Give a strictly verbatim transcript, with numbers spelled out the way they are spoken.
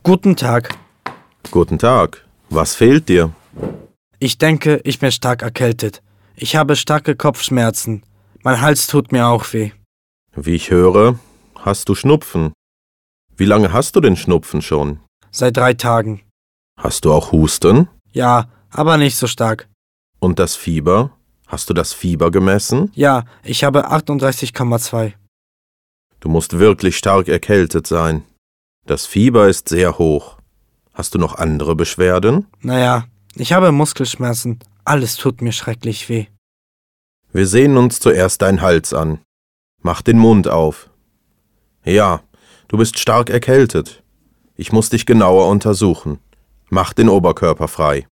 Guten Tag. Guten Tag. Was fehlt dir? Ich denke, ich bin stark erkältet. Ich habe starke Kopfschmerzen. Mein Hals tut mir auch weh. Wie ich höre, hast du Schnupfen. Wie lange hast du den Schnupfen schon? Seit drei Tagen. Hast du auch Husten? Ja, aber nicht so stark. Und das Fieber? Hast du das Fieber gemessen? Ja, ich habe achtunddreißig Komma zwei. Du musst wirklich stark erkältet sein. Das Fieber ist sehr hoch. Hast du noch andere Beschwerden? Naja, ich habe Muskelschmerzen. Alles tut mir schrecklich weh. Wir sehen uns zuerst deinen Hals an. Mach den Mund auf. Ja, du bist stark erkältet. Ich muss dich genauer untersuchen. Mach den Oberkörper frei.